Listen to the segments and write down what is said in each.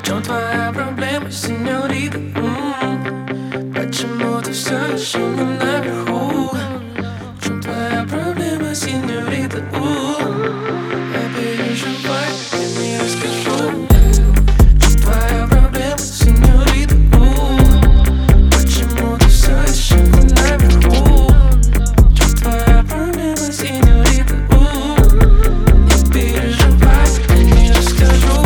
чем твоя проблема, сеньорита? Почему ты все еще не наверху? В чем твоя проблема, сеньорита? Не переживай, я не расскажу. В чем твоя проблема, сеньорита? Почему ты все еще не наверху? В чем твоя проблема, сеньорита? Не переживай, я не расскажу.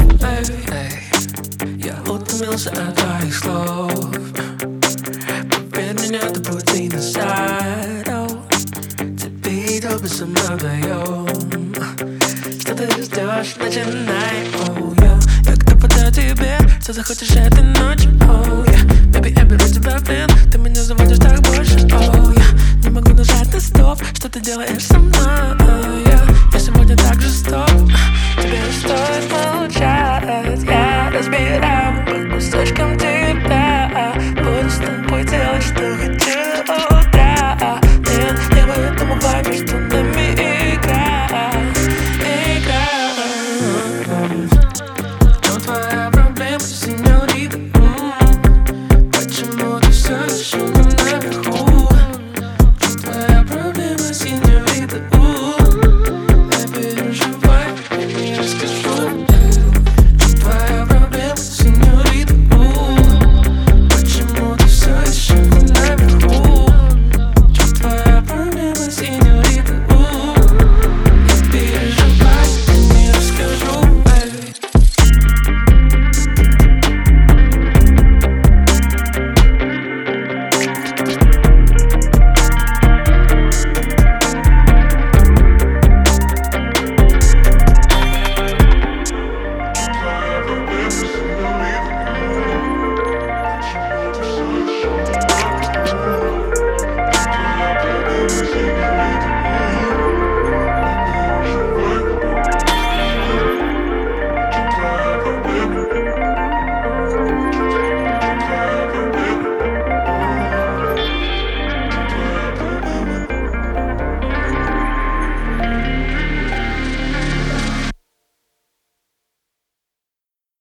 Я утомился от твоих слов. Поверь меня, ты пути назад. Теперь только со мной вдвоем. Что ты ждешь? Начинай. Я готова дать тебе, что захочешь этой ночью. Baby, я беру тебя в плен. Ты меня заводишь так больше. Я не могу нажать на стоп. Что ты делаешь со мной? Я сегодня так жесток. Тебе не стоит молчать.